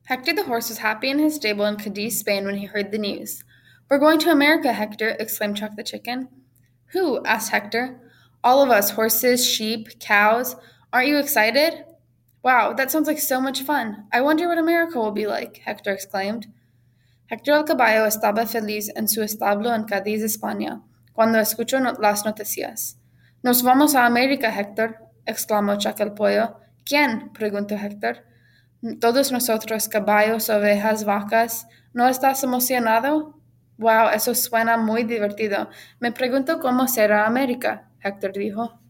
Hector the horse was happy in his stable in Cadiz, Spain, when he heard the news. "We're going to America, Hector," exclaimed Chuck the chicken. "Who?" asked Hector. "All of us, horses, sheep, cows. Aren't you excited?" "Wow, that sounds like so much fun. I wonder what America will be like," Hector exclaimed. Hector el caballo estaba feliz en su establo en Cádiz, España, cuando escuchó las noticias. "Nos vamos a América, Hector", exclamó Chuck el pollo. "¿Quién?" preguntó Hector. "Todos nosotros, caballos, ovejas, vacas. ¿No estás emocionado?" "Wow, eso suena muy divertido. Me pregunto cómo será América", Hector dijo.